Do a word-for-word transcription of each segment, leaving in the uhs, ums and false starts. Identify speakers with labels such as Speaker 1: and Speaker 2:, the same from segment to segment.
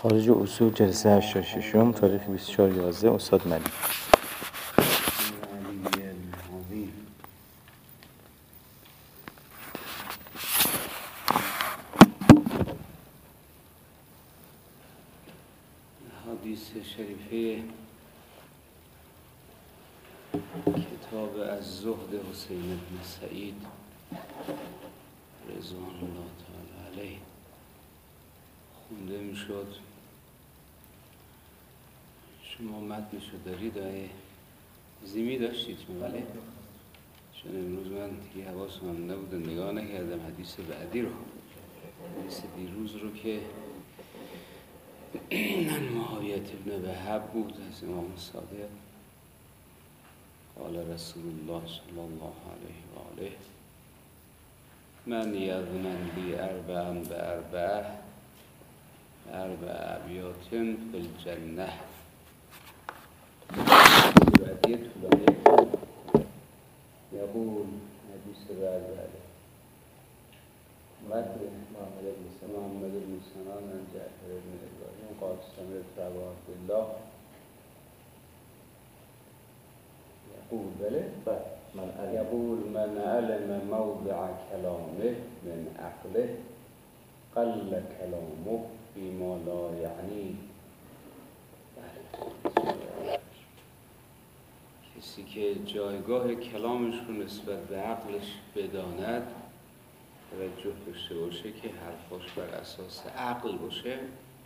Speaker 1: خارج اصول جلسه هشتاد و شش تاریخ بیست و چهار یازده استاد ملی.
Speaker 2: حدیث شریفه کتاب از زهد حسین بن سعید رضوان الله تعالی علیه خونده می شد. شما متنشو دارید؟ آیه زیمی داشتید بله؟ چون امروز من دیگه حواسم هم نبود نگاه نکردم حدیث بعدی رو، حدیث دیروز رو که معاویه ابن وهب بود از امام صادق. قال رسول الله صلی الله علیه و آله من یضمن لی اربعا به اربعه اربع ابیات فی الجنه. بعدیه طولانیه یقول حدیث بعد متن محمد بن سنان محمد بن سنان عن جعفر بن ابراهیم قال سمعت ابا عبدالله یقول بله من یقول من علم موضع کلامه من عقله قل کلامه فیما لا یعنی. کسی که جایگاه کلامش رو نسبت به عقلش بداند، توجه داشته باشه که حرفاش بر اساس عقل باشه،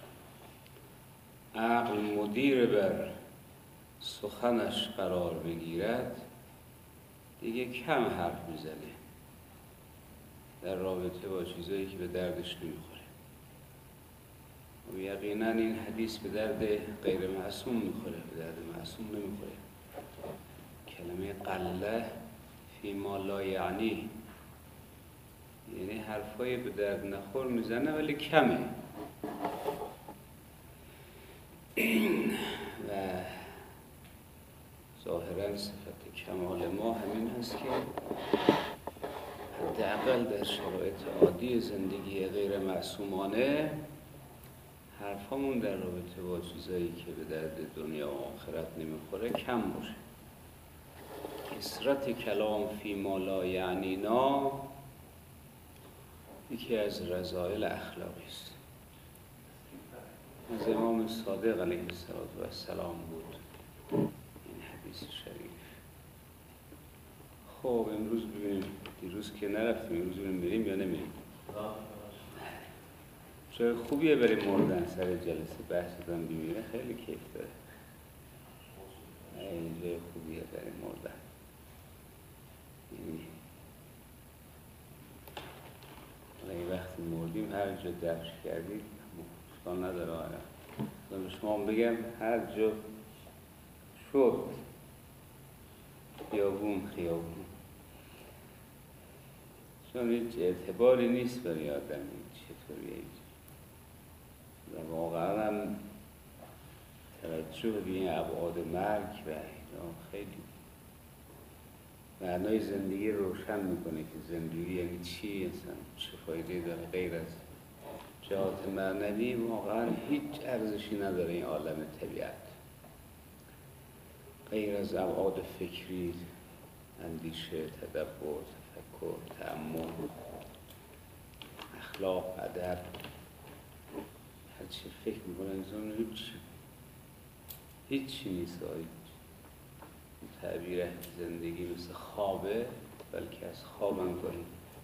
Speaker 2: عقل مدیر بر سخنش قرار بگیرد، دیگه کم حرف میزنه در رابطه با چیزایی که به دردش نمیخوره. و یقینا این حدیث به درد غیر معصوم میخوره، به درد معصوم نمیخوره. کلمه قله فی ما لا یعنی، یعنی حرفای به درد نخور میزنه ولی کمه. و ظاهرا صفت کمال ما همین هست که حداقل در شرایط عادی زندگی غیر معصومانه حرفامون در رابطه با چیزایی که به درد دنیا و آخرت نمیخوره کم باشه. کثرت کلام فی ما لا یعنینا یکی از رذائل اخلاقی است. از امام صادق علیه السلام بود این حدیث شریف. خب امروز ببینیم، دیروز که نرفتیم، امروز ببینیم بریم یا نمیریم. جای خوبیه بریم مردن سر جلسه بحث دادن بیمیره، خیلی کیف داره. این جای خوبیه بریم مردن. یعنی این وقتی مردیم هر جا دفش کردید مفتان نداره. آره به شما بگم هر جا شد خیابون خیابون، چون هیچ اعتباری نیست برای آدم چطوریه اینجا. و واقعا هم توجه به این ابعاد مرگ و اینا خیلی معنای زندگی روشن میکنه که زندگی یعنی چی، اصلا چه فایده داره غیر از جهات معنوی. واقعا هیچ ارزشی نداره این عالم طبیعت غیر از ابعاد فکری، اندیشه، تدبر، تفکر، تأمل، اخلاق، ادب. هر چی فکر میکنه انسان هیچ هیچی نیست. تعبیر زندگی مثل خوابه، بلکه از خواب هم کنید.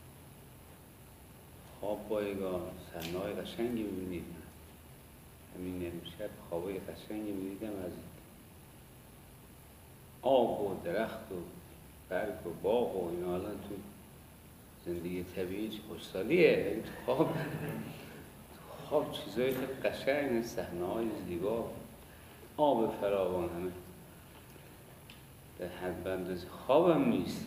Speaker 2: خواب بایگان صحنه‌های قشنگی می‌بینید. همین امشب خوابای قشنگی می‌دیدم از آب و درخت و برگ و باغ و اینا. الان تو زندگی طبیعی چه خوشحالیه. این خواب خواب چیزای خیلی قشنگ، صحنه‌های زیبا، آب فراوان، همه در حد بندازه. خوابم نیست.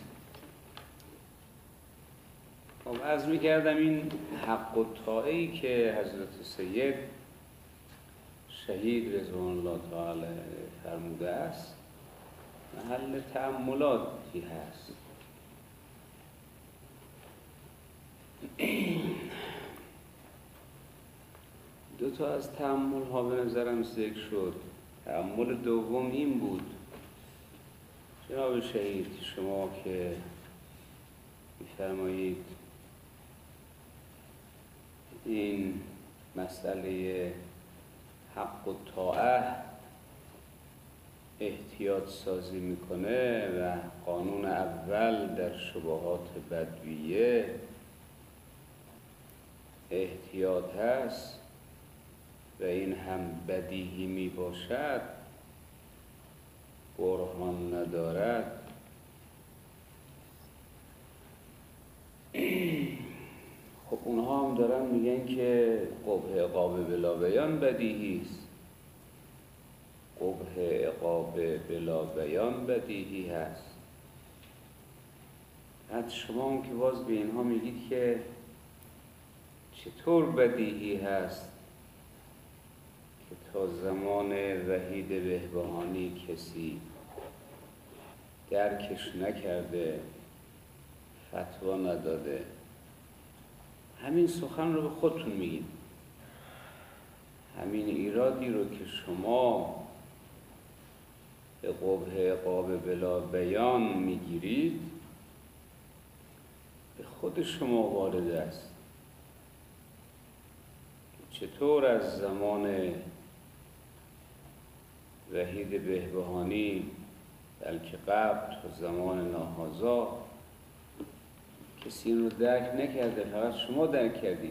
Speaker 2: خب عرض می‌کردم این حق و طاعه‌ای که حضرت سید شهید رضوان الله تعالی فرموده است محل تأملاتی هست. دو تا از تأمل ها به نظرم ذکر شد. تأمل دوم این بود جناب شهید شما که می‌فرمایید این مسئله حق و طاعه احتیاط سازی میکنه و قانون اول در شبهات بدویه احتیاط هست و این هم بدیهی می باشد، برهان ندارد. خب اونها هم دارن میگن که قبح عقاب بلا بیان بدیهی است. قبح عقاب بلا بیان بدیهی هست. حتی شما هم که باز به اینها میگید که چطور بدیهی هست که تا زمان وحید بهبهانی کسی درکش نکرده، فتوا نداده. همین سخن رو به خودتون میگید. همین ایرادی رو که شما به قبح عقاب بلا بیان میگیرید به خود شما وارد است. چطور از زمان وحید بهبهانی بلکه قبل تا زمان ناهازا کسی این رو درک نکرده، فقط شما درک کردید.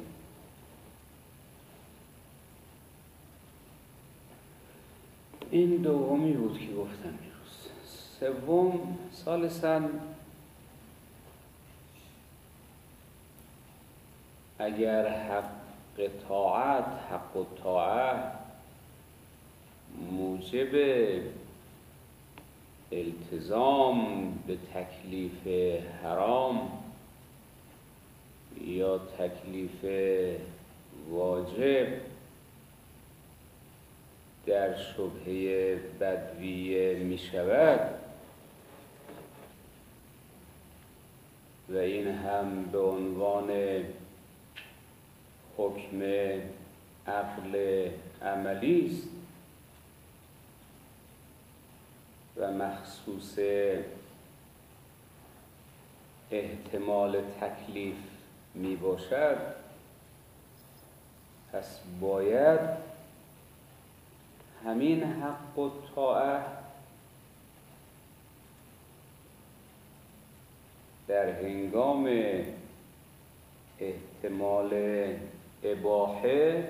Speaker 2: این دومی بود که گفتم میروز. سوم، ثالثاً اگر حق طاعت، حق و طاعت موجب التزام به تکلیف حرام یا تکلیف واجب در شبهه بدویه می شود و این هم به عنوان حکم عقل عملی است و مخصوص احتمال تکلیف می باشد، پس باید همین حق و طاعه در هنگام احتمال اباحه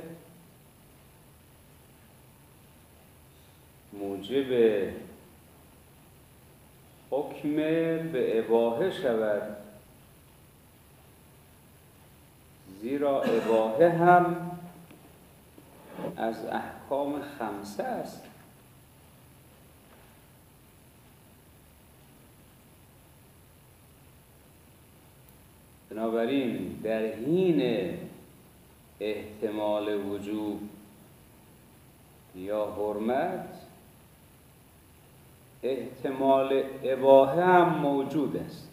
Speaker 2: موجب حکم به اباحه شود، زیرا اباحه هم از احکام خمسه است. بنابراین در حین احتمال وجوب یا حرمت احتمال اباحه هم موجود است.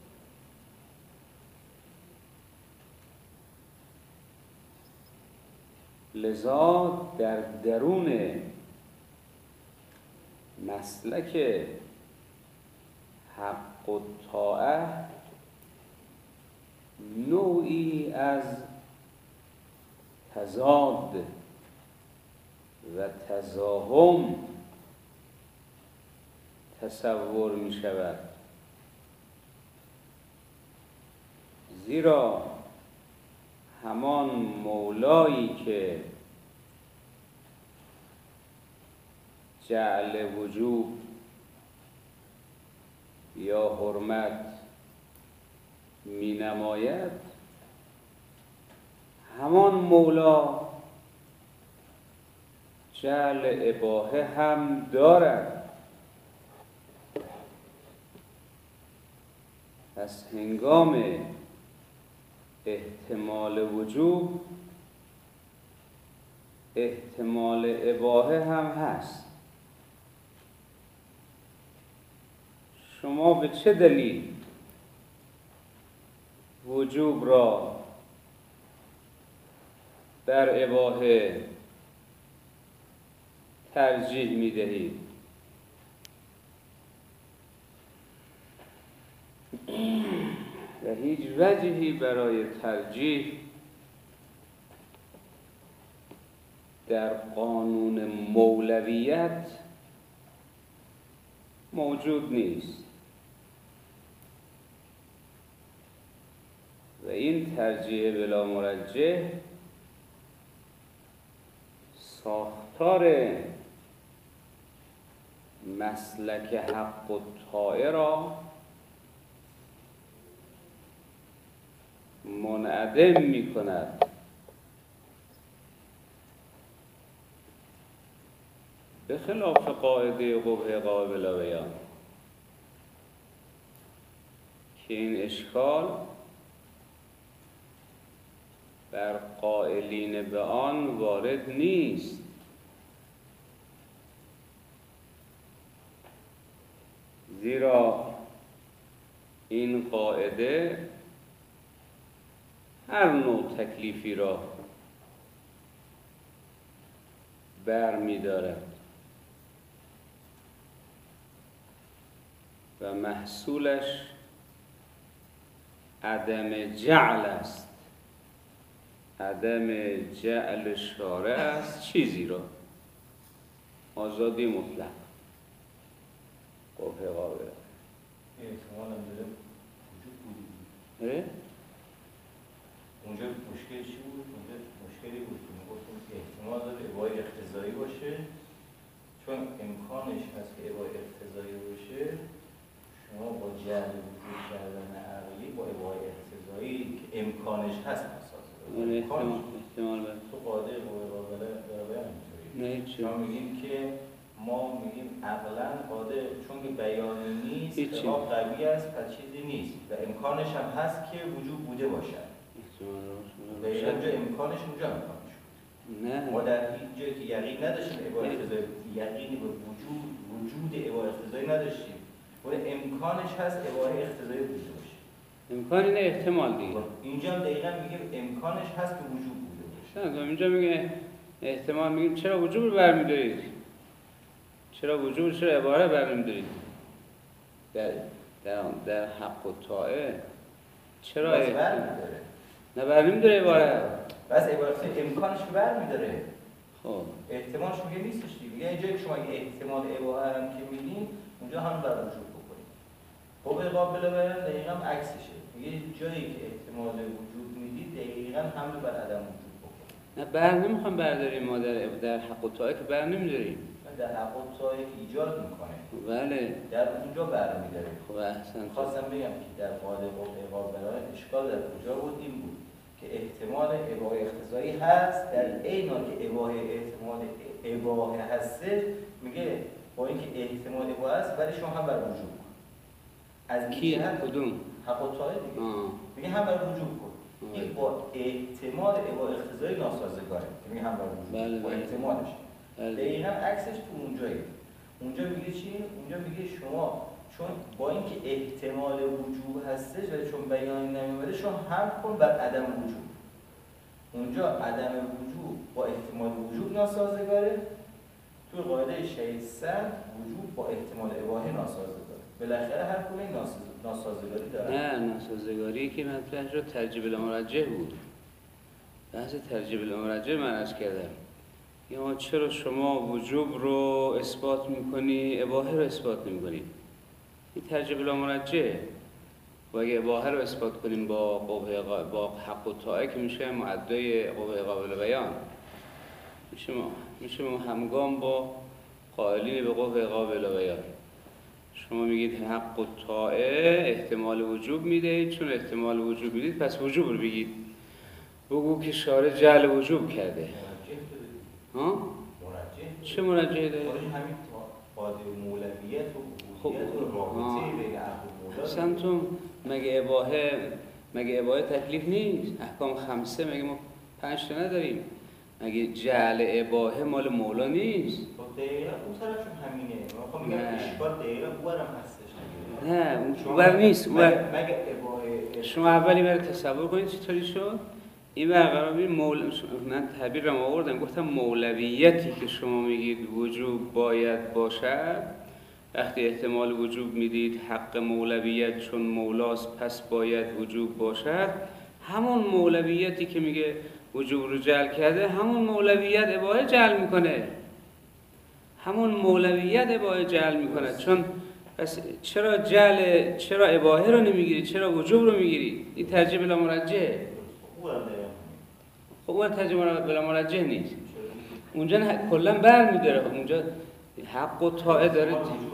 Speaker 2: لذا در درون مسلک حق و طاعه نوعی از تضاد و تزاحم تصور می شود، زیرا همان مولایی که جعل وجوب یا حرمت می نماید، همان مولا جعل اباحه هم دارد. پس هنگام احتمال وجوب احتمال اباحه هم هست. شما به چه دلیل وجوب را بر اباحه ترجیح میدهید؟ و هیچ وجهی برای ترجیح در قانون مولویت موجود نیست و این ترجیح بلا مرجح ساختار مسلک حق و طاعه را منعدم می کند. به خلاف قاعده قبح قابل بیان که این اشکال بر قائلین به آن وارد نیست، زیرا این قاعده هر نوع تکلیفی را بر می دارد و محصولش عدم جعل است. عدم جعل شارع است چیزی را، آزادی مطلق. قبح قابل
Speaker 3: احتمال هم داره وجود بودی.
Speaker 2: اره؟
Speaker 3: اونجا مشکل چی بود؟ اونجا مشکلی بود که میگفتیم که احتمال داره اباحه اقتضایی باشه، چون امکانش هست که اباحه اقتضایی باشه. شما با جعل وجود کردن عقلی با اباحه اقتضایی که امکانش هست مساوی.
Speaker 2: اون احتمال احتمال بر
Speaker 3: تو قاعده قابل برابر اینطوری.
Speaker 2: نه چی؟
Speaker 3: ما میگیم که ما میگیم عقلا قاعده چون که بیانی نیست،
Speaker 2: هیچی.
Speaker 3: اباحه قوی است پس چیزی نیست و امکانش هم هست که وجود بوده باشد. و اینجا امکانش اونجا امکانش بود.
Speaker 2: نه
Speaker 3: ما در هیچ جایی که یقین نداشتیم اباحه اقتضایی، یقینی به وجود وجود اباحه اقتضایی نداشتیم، ولی امکانش هست اباحه اقتضایی بوده باشه.
Speaker 2: امکان اینه، احتمال دیگه.
Speaker 3: اینجا هم دقیقا میگه امکانش هست که وجود بوده باشه.
Speaker 2: نه اینجا میگه احتمال، میگیم چرا وجود رو برمی‌دارید؟ چرا وجود، چرا عباره برمی‌دارید؟ در در در حق و طاعه چرا
Speaker 3: بس
Speaker 2: احتمال
Speaker 3: برمی‌داره.
Speaker 2: نه برمی‌داره عباره؟
Speaker 3: بس عبارت امکانش که برمی‌داره.
Speaker 2: خب
Speaker 3: احتمالش میگه نیستش دیگه. یعنی جایی که شما اگه احتمال اباحه هم که می‌بینید اونجا هم بر وجود بکنید. خب قابل بیان دقیقاً عکسشه. میگه جایی که احتمال وجود میدید دقیقاً حمل بر عدم وجود بکنید.
Speaker 2: نه بر نمیخوام برداریم ما در در حق و طاعه که بر نمی‌داریم.
Speaker 3: در حق و طاعه که ایجاد میکنه.
Speaker 2: بله.
Speaker 3: در اونجا برمی‌داره.
Speaker 2: خب احسن.
Speaker 3: خواستم بگم که در قاعده قابل بیان اشکال در کجا بود؟ این بود که احتمال اباحه اقتضایی هست، در عین حال که اباحه احتمال اباحه هسته، میگه با اینکه احتمال اباحه است ولی شما هم بر وجود کن. از
Speaker 2: کی کدوم؟
Speaker 3: حق و طاعه دیگه.
Speaker 2: آه.
Speaker 3: میگه هم بر وجود کن. این با احتمال اباحه اقتضایی ناسازگاره. میگه هم بر وجود.
Speaker 2: بله
Speaker 3: با
Speaker 2: بله.
Speaker 3: احتمالش.
Speaker 2: بله.
Speaker 3: دقیقاً عکسش تو اونجایی. اونجا میگه چی؟ اونجا میگه شما چون با اینکه احتمال وجود هستش ولی چون بیان نمی‌آمده شما هم کن بر عدم وجود. اونجا عدم وجود با احتمال وجود ناسازگاره، تو قاعده شیطان وجود با احتمال اباحه ناسازگاره. بالاخره هر کدوم این ناسازگاری داره.
Speaker 2: نه ناسازگاری که مطرح شد ترجیح بالمرجح بود. بحث ترجیح بالمرجح من عرض کردم. یا چرا شما وجوب رو اثبات میکنی اباحه رو اثبات نمیکنی؟ این ترجیح بالمرجح. و اگه اباحه رو اثبات کنیم با قبح با حق و طاعه که میشه معدای قبح قابل بیان، میشه ما میشه ما همگام با قائلین به قبح قابل بیان. شما میگید حق و طاعه احتمال وجوب میدهید، چون احتمال وجوب میدید پس وجوب رو بگید. بگو که شارع جعل وجوب کرده. ها؟
Speaker 3: مرجح.
Speaker 2: چه مرجحی داره؟
Speaker 3: خودش همین قاعده مولویت و
Speaker 2: خب
Speaker 3: عبودیت و رابطه بین عقل و مولا.
Speaker 2: سمتون مگه اباحه مگه اباحه تکلیف نیست؟ احکام خمسه مگه ما پنج تا نداریم؟ مگه جعل اباحه مال مولا نیست؟
Speaker 3: خب دقیقا اون طرفشون همینه. من خب میگم اشکال دقیقا اونورم هستش.
Speaker 2: نه اونور نیست. اونور
Speaker 3: مگه اباحه
Speaker 2: شما اولی برای تصور کنید چطوری شد؟ این برقرار ببین مول... من تعبیرم آوردم گفتم مولویتی که شما میگید وجوب باید باشد، وقتی احتمال وجوب میدید حق مولویت چون مولاست پس باید وجوب باشد، همون مولویتی که میگه وجوب رو جعل کرده همون مولویت اباحه جعل میکنه، همون مولویت اباحه جعل میکنه. چون پس چرا جعل چرا اباحه رو نمیگیری، چرا وجوب رو میگیری؟ این ترجیح بلا مرجح. خب اون ترجیح بلا مرجح نیست، اونجا کلا برمیداره، اونجا حق و طاعه داره،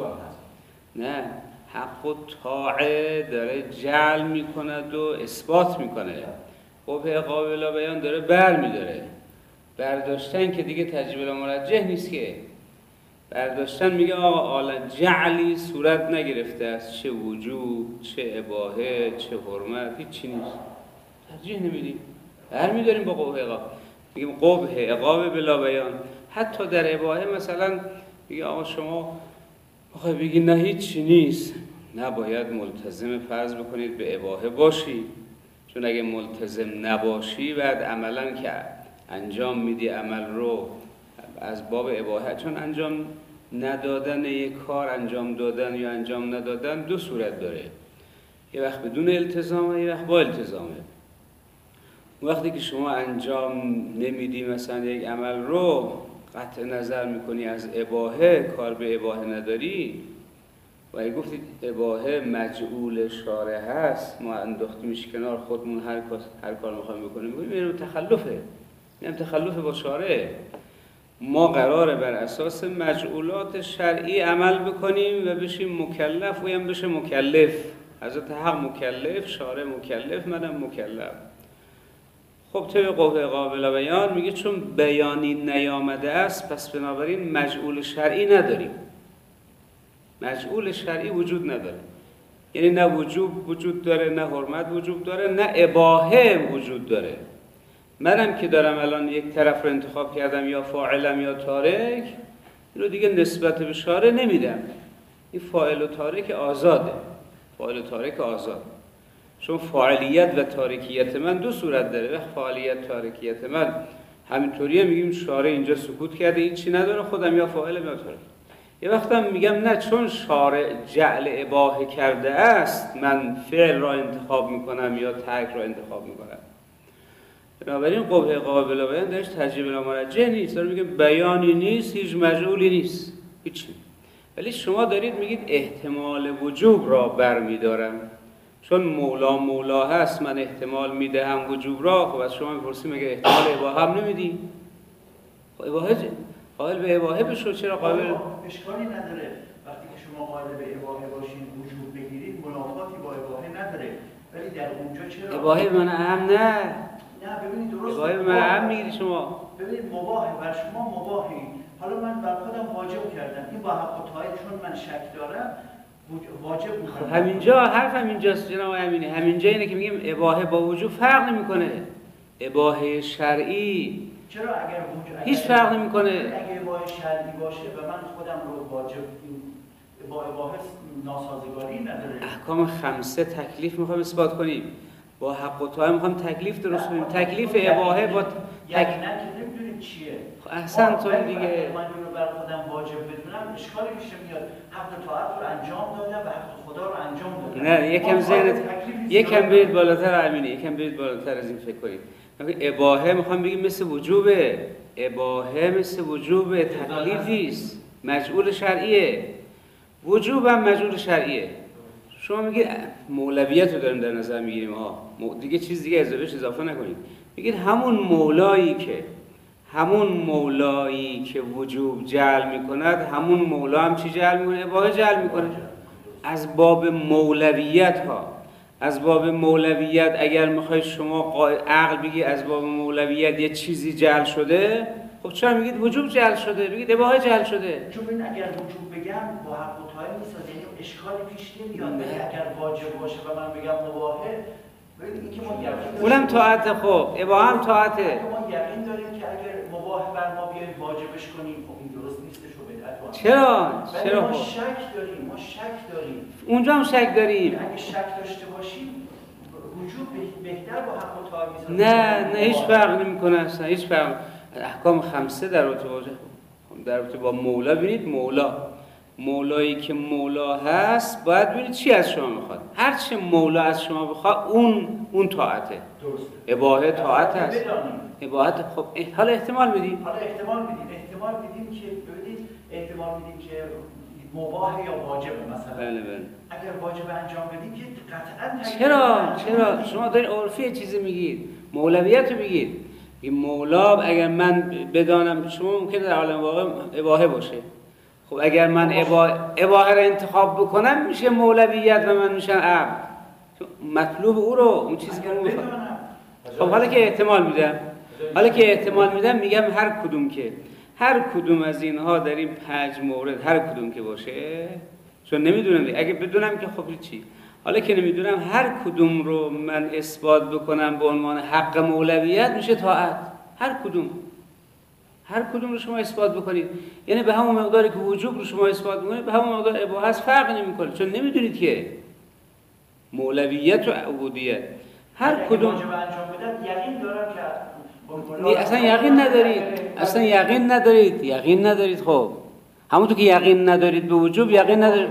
Speaker 2: نه حق و طاعه داره جعل میکند و اثبات میکنه، قبح قابل بیان داره برمیداره. برداشتن که دیگه ترجیح بلا مرجح نیست، که برداشتن میگه آقا عالم جعلی صورت نگرفته است، چه وجوب چه اباحه چه حرمت هیچی نیست، ترجیح نمیدیم، برمیداریم با قبح عقاب، میگیم قبح عقاب بلا بیان. حتی در اباحه مثلا میگه آقا شما آقا بگی نه هیچی نیست، نباید ملتزم فرض بکنید به اباحه باشی، چون اگه ملتزم نباشی بعد عملا که انجام میدی عمل رو از باب اباحه، چون انجام ندادن یک کار انجام دادن یا انجام ندادن دو صورت داره، یه وقت بدون التزامه یه وقت با التزامه. وقتی که شما انجام نمیدی مثلا یک عمل رو قطع نظر میکنی از اباحه، کار به اباحه نداری و اگه گفتید اباحه مجعول شارع هست، ما انداختیمش کنار خودمون هر کار هر کار میخوایم بکنیم، میگیم تخلفه، میگم تخلف با شارع. ما قراره بر اساس مجعولات شرعی عمل بکنیم و بشیم مکلف و هم بشه مکلف. حضرت حق مکلف، شارع مکلف، منم مکلف. خب طبق قبح قابل بیان میگه چون بیانی نیامده است پس بنابراین مجعول شرعی نداریم، مجعول شرعی وجود نداره، یعنی نه وجوب وجود داره، نه حرمت وجود داره، نه اباحه وجود داره. منم که دارم الان یک طرف رو انتخاب کردم، یا فاعلم یا تارک، این رو دیگه نسبت به شارع نمیدم، این فاعل و تارک آزاده، فاعل و تارک آزاد. چون فاعلیت و تارکیت من دو صورت داره، وقت فاعلیت تارکیت من همینطوریه میگیم شارع اینجا سکوت کرده این چی نداره، خودم یا فاعلم یا تارک. یه وقتم میگم نه، چون شارع جعل اباحه کرده است من فعل را انتخاب میکنم یا ترک را انتخاب میکنم. بنابراین قبح قابل بیان درش ترجیح بلا مرجح نیست، داره میگه بیانی نیست، هیچ مجعولی نیست، هیچی. ولی شما دارید میگید احتمال وجوب را برمیدارم، چون مولا مولا هست من احتمال میدهم وجوب را. خب از شما میپرسیم مگه احتمال اباحه هم نمیدی؟ خب اباحه قائل به اباحه بشو، چرا قائل
Speaker 4: اشکالی نداره وقتی که شما قائل به اباحه باشین وجوب بگیرید منافاتی با اباحه نداره، ولی در اونجا چرا
Speaker 2: اباحه من اهم نه
Speaker 4: نه ببینید درست
Speaker 2: اباحه من اهم میگیری شما،
Speaker 4: ببینید مباحه بر شما مباحی، حالا من بر خودم واجب کردم این با حق و طاعه چون من شک دارم واجب میکنم.
Speaker 2: خب همینجا حرف همینجاست جناب امینی، همینجا اینه که میگیم اباحه با وجوب فرق نمیکنه، اباحه شرعی
Speaker 4: چرا اگر وجوب
Speaker 2: هیچ فرق نمیکنه،
Speaker 4: اگه اباحه شرعی باشه و من خودم رو واجب با اباحه ناسازگاری نداره.
Speaker 2: احکام خمسه تکلیف میخوایم اثبات کنیم، با حق و طاعه میخوایم تکلیف درست کنیم، تکلیف اباحه با
Speaker 4: یعنی نه که نمیدونیم چیه.
Speaker 2: احسنتون دیگه.
Speaker 4: من رو بر خودم واجب بدونم اشکالی میشه میاد، حق طاعت رو انجام دادم و حق خدا رو انجام دادم.
Speaker 2: نه یکم ذهنت یکم برید بالاتر امینه، یکم برید بالاتر از این فکر کنید. اباحه میخوام بگیم مثل وجوبه، اباحه مثل وجوبه، تکلیفی است، مجعول شرعیه. وجوب هم مجعول شرعیه. شما میگید مولویت رو داریم در نظر میگیریم ها، دیگه چیز دیگه اضافهش اضافه نکنید. میگید همون مولایی که همون مولایی که وجوب جعل میکند، همون مولا هم چی جعل میکنه؟ اباحه جعل میکنه. از باب مولویت ها، از باب مولویت اگر میخوای شما عقل بگی از باب مولویت یه چیزی جعل شده، خب چرا میگید وجوب جعل شده؟ بگید اباحه جعل شده.
Speaker 4: چون این اگر وجوب بگم با حق و طاعه نیست، یعنی اشکالی پیش نمیاد. اگر واجب باشه و من بگم مباحه، ببین این که ما یقین
Speaker 2: اونم طاعت، خب اباحه هم طاعته.
Speaker 4: ما یقین داریم که اگر مباح بر ما بیایم واجبش کنیم، خب این درست نیستش و بدعت.
Speaker 2: چرا؟ چرا
Speaker 4: ما
Speaker 2: خب؟
Speaker 4: شک داریم، ما شک داریم.
Speaker 2: اونجا هم شک داریم.
Speaker 4: اگه شک داشته باشیم وجود بهتر با حق و طاعت میسازه؟
Speaker 2: نه نه هیچ فرق نمیکنه اصلا، هیچ فرق. احکام خمسه در رابطه با در رابطه با مولا ببینید، مولا مولایی که مولا هست باید ببینید چی از شما میخواد. هر چه مولا از شما بخواد اون اون طاعته.
Speaker 4: درسته.
Speaker 2: اباحه طاعت هست. اباحه خب حالا احتمال میدیم.
Speaker 4: حالا احتمال میدیم، احتمال میدیم که ببینید احتمال میدیم که مباح یا واجبه مثلا.
Speaker 2: بله بله.
Speaker 4: اگر واجب انجام بدیم که قطعا
Speaker 2: چرا چرا شما دارین عرفی چیزی میگید، مولویت رو میگید. این مولا اگر من بدانم، شما ممکنه در عالم واقع اباحه باشه. خب اگر من اباحه رو انتخاب بکنم میشه مولویت و من میشم عبد. مطلوب او رو، اون چیزی که اون میخواد. خب حالا که احتمال میدم حالا که احتمال میدم میگم هر کدوم که هر کدوم از اینها در این پنج مورد هر کدوم که باشه، چون نمیدونم اگه بدونم که خب چی، حالا که نمیدونم هر کدوم رو من اثبات بکنم به عنوان حق مولویت میشه طاعت. هر کدوم هر کدوم رو شما اثبات بکنید، یعنی به همون مقداری که وجوب رو شما اثبات بکنید به همون مقدار اباحه هست، فرق نمیکنه، چون نمیدونید که مولویت و عبودیت هر کدوم
Speaker 4: واجب انجام بدن یقین دارم که
Speaker 2: اصلا یقین ندارید، اصلا یقین ندارید یقین ندارید خب همونطور که یقین ندارید به وجوب یقین ندارید،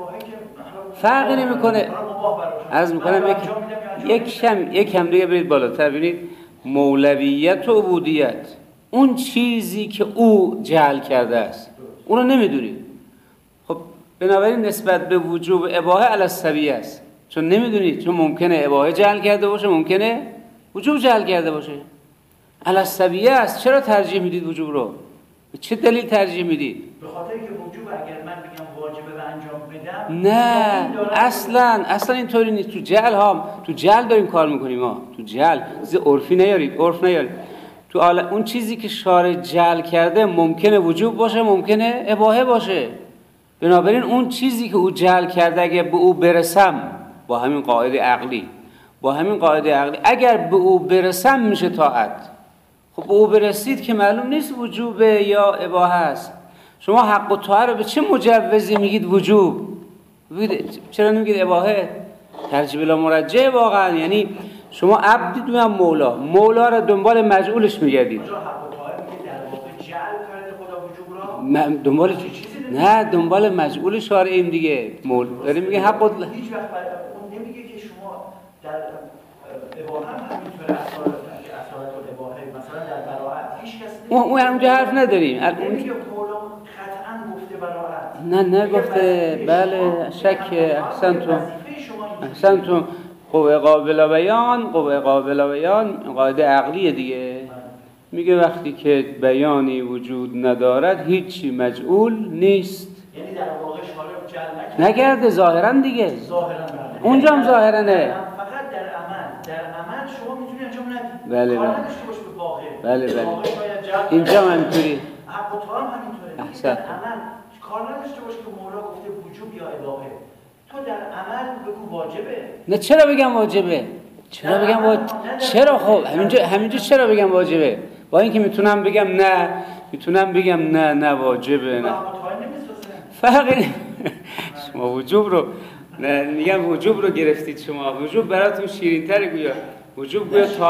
Speaker 2: فرقی نمیکنه. عرض میکنم یک یک کم یک کم دیگه برید بالاتر ببینید. مولویت و عبودیت، اون چیزی که او جعل کرده است اون رو نمیدونید. خب بنابراین نسبت به وجوب اباحه علی السویه است، چون نمیدونید، چون ممکنه اباحه جعل کرده باشه، ممکنه وجوب جعل کرده باشه. علی السویه است. چرا ترجیح میدید وجوب رو؟ چه دلیل ترجیح میدید؟
Speaker 4: به خاطر که وجوب اگر من بگم واجبه و انجام بدم
Speaker 2: نه اصلا اصلا اینطوری نیست. تو جعل ها تو جعل داریم کار میکنیم ما، تو جعل چیز عرفی نیارید، عرف نیارید. تو اون چیزی که شارع جعل کرده ممکنه وجوب باشه، ممکنه اباحه باشه. بنابراین اون چیزی که او جعل کرده اگه به او برسم با همین قاعده عقلی با همین قاعده عقلی اگر به او برسم میشه طاعت. خب به او برسید که معلوم نیست وجوبه یا اباحه است. شما حق و طاعت رو به چه مجوزی میگید وجوب؟ چرا نمیگید اباحه؟ ترجیح بلا مرجح واقعا. یعنی شما عبدید و مولا مولا رو دنبال مجعولش میگردید. من دنبال نه دنبال مجعول شارعیم دیگه. مول داره میگه حق و
Speaker 4: هیچ وقت اون نمیگه که شما در اباحه هم همینطوره اصالت و اباحه مثلا در براءت هیچ کس
Speaker 2: اون اون اونجا حرف نداریم.
Speaker 4: نمیگه مولا قطعا گفته براءت.
Speaker 2: نه نگفته. بله شک. احسنتم احسنتم. قوه قابل بیان قوه قابل بیان قاعده عقلیه دیگه. میگه وقتی که بیانی وجود ندارد هیچی مجعول نیست.
Speaker 4: یعنی در واقع شارع جعل
Speaker 2: نکرده ظاهرا دیگه.
Speaker 4: ظاهرا
Speaker 2: اونجا هم ظاهرا نه.
Speaker 4: فقط در عمل در عمل شما میتونی انجام ندید.
Speaker 2: بله
Speaker 4: کار
Speaker 2: بله.
Speaker 4: نداشته باش به واقع.
Speaker 2: بله بله.
Speaker 4: واقع شاید جعل
Speaker 2: اینجا هم همینطوری.
Speaker 4: حق و طاعت هم همینطوره.
Speaker 2: احسن.
Speaker 4: در عمل کار نداشته باش که مولا گفته وجوب یا اباحه. تو در عمل بگو واجبه.
Speaker 2: نه چرا بگم واجبه؟ چرا بگم واجبه؟ چرا خب همینجا همینجا چرا بگم واجبه؟ با اینکه میتونم بگم نه، میتونم بگم نه نه واجبه نه. فرقی شما وجوب رو نه میگم وجوب رو گرفتید شما. وجوب براتون شیرین‌تره گویا. وجوب گویا تا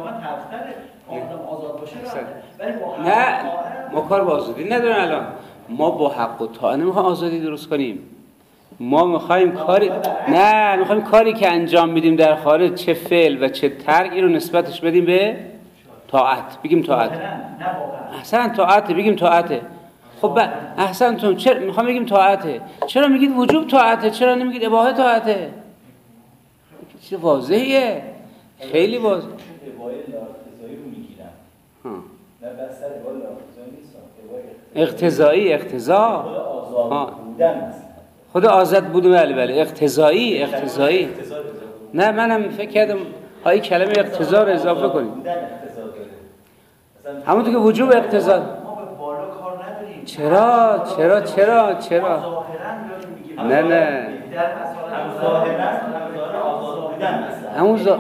Speaker 2: نه ما کار با آزادی نداریم الان. ما با حق و طاعت نمیخوایم آزادی درست کنیم. ما میخوایم کاری نه میخوایم کاری که انجام میدیم در خارج چه فعل و چه ترک رو نسبتش بدیم به طاعت. بگیم طاعت. احسن طاعت بگیم طاعته. خب احسنتون. چرا میخوام بگیم طاعته؟ چرا میگید وجوب طاعته؟ چرا نمیگید اباحه طاعته؟ چه واضحیه. خیلی واضح.
Speaker 3: اباحه لاقتضایی رو میگیرن. ها. نه بس سر اباحه لاقتضایی نیست.
Speaker 2: اقتضایی اقتضا.
Speaker 3: آزاد بودن است.
Speaker 2: خود آزاد بوده. بله بله اقتضایی اقتضایی. نه منم فکر کردم های کلمه اقتضا رو اضافه کنیم. همونطور که وجوب اقتضا.
Speaker 4: ما به بالا کار نداریم.
Speaker 2: چرا چرا چرا چرا؟ نه نه. همون ظاهر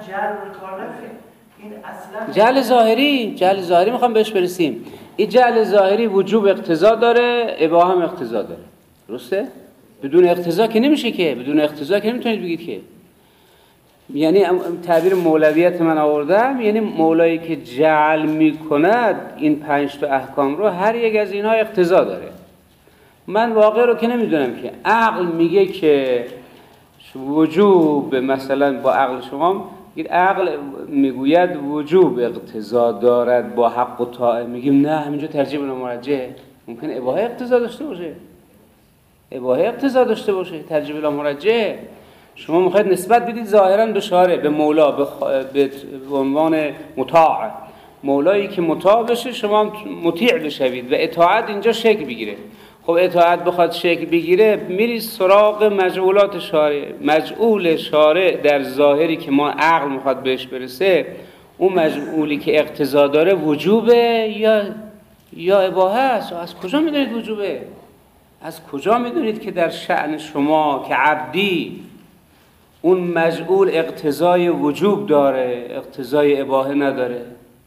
Speaker 2: جعل ظاهری جعل ظاهری میخوام بهش برسیم. این جعل ظاهری وجوب اقتضا داره، اباحه هم اقتضا داره. درسته؟ بدون اقتضا که نمیشه که. بدون اقتضا که نمیتونید بگید که. یعنی تعبیر مولویت من آوردم، یعنی مولایی که جعل میکند این پنج تا احکام رو، هر یک از اینها اقتضا داره. من واقع رو که نمیدونم که عقل میگه که وجوب، مثلا با عقل شما عقل میگوید وجوب اقتضا دارد با حق و طاعه، میگیم نه همینجا ترجیح بلا مرجح. ممکنه اباحه اقتضا داشته باشه، اباحه اقتضا داشته باشه، ترجیح بلا مرجح. شما میخواید نسبت بدید ظاهرا به شارع، به مولا، به, خ... به عنوان مطاع، مولایی که مطاع بشه شما مطیع بشوید و اطاعت اینجا شکل بگیره. خب اطاعت بخواد شکل بگیره میری سراغ مجعولات شارع. مجعول شارع در ظاهری که ما عقل میخواد بهش برسه، اون مجعولی که اقتضا داره وجوبه یا یا اباحه است. از کجا میدونید وجوبه؟ از کجا میدونید که در شأن شما که عبدی اون مجعول اقتضای وجوب داره، اقتضای اباحه نداره؟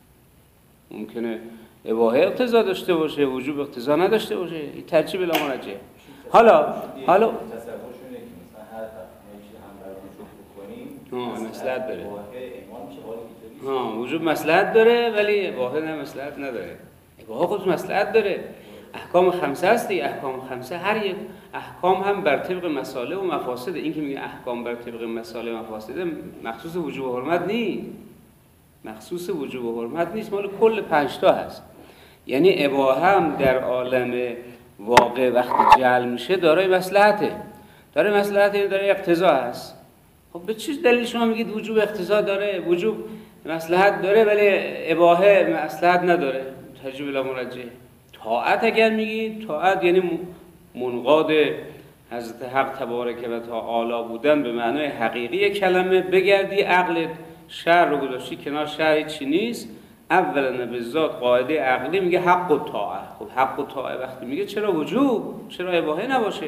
Speaker 2: ممکنه اباحه اقتضا داشته باشه، وجوب اقتضا نداشته باشه. این ترجیح بلا مرجح. حالا حالا
Speaker 3: تصورشونه که مثلا هر نمیشه هم بر وجوب بکنیم،
Speaker 2: ها مصلحت داره.
Speaker 3: ایمان میشه حالی که
Speaker 2: ها وجوب مصلحت داره ولی اباحه نه مصلحت نداره. اباحه خودش مصلحت داره. احکام خمسه است دیگه. احکام خمسه هر یک احکام هم بر طبق مصالح و مفاسد. این که میگه احکام بر طبق مصالح و مفاسد مخصوص وجوب و حرمت نیست. مخصوص وجوب و حرمت نیست، مال کل پنج تا هست. یعنی اباحه هم در عالم واقع وقتی جعل میشه دارای مصلحته. داره مصلحت، یعنی داره اقتضا هست. خب به چه دلیل شما میگید وجوب اقتضا داره، وجوب مصلحت داره ولی اباحه مصلحت نداره؟ ترجیح بلا مرجح. طاعت اگر میگید، طاعت یعنی منقاد حضرت حق تبارک و تعالی بودن به معنای حقیقی کلمه. بگردی عقلت شرع رو گذاشتی کنار، شرع چی نیست. اولا به ذات قاعده عقلی میگه حق و طاعه. خب حق و طاعه وقتی میگه چرا وجوب، چرا اباحه نباشه؟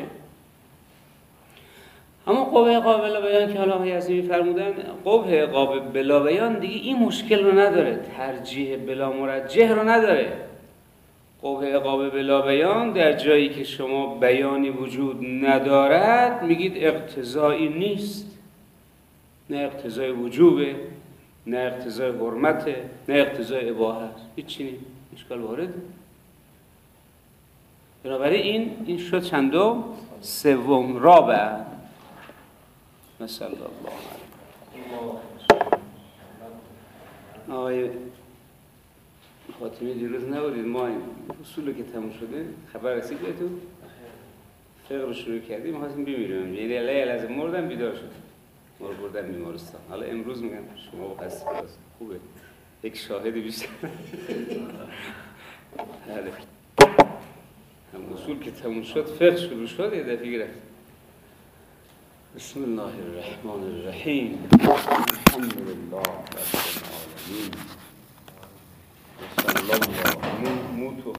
Speaker 2: اما قبح قابل بیان که حالا یزدی فرمودن، قبح قابل بلا بیان دیگه این مشکل رو نداره، ترجیح بلا مرجح رو نداره. قبح قابل بلا بیان در جایی که شما بیانی وجود ندارد میگید اقتضایی نیست، نه اقتضای وجوبه، نه اقتضای حرمته، نه اقتضای اباحه است. هیچی نیست، اشکال وارده. بنابراین این این شد چندم؟ سوم، رابع. مثلا الله علیه آقای خاتمی دیروز نبودید، ما این اصولی که تموم شده خبر رسید بهتون؟ فقه رو شروع کردیم، ما خواستیم بمیریم، یه لیله لازم مردم بیدار شد، ما رو بردن بیمارستان. حالا امروز میگن شما بخست خوبه، یک شاهدی بیشتر. بله هم اصول که تموم شد، فقه شروع شد، یه دفعه گرفت. بسم الله الرحمن الرحیم. الحمد لله رب العالمین. صلی الله علیه و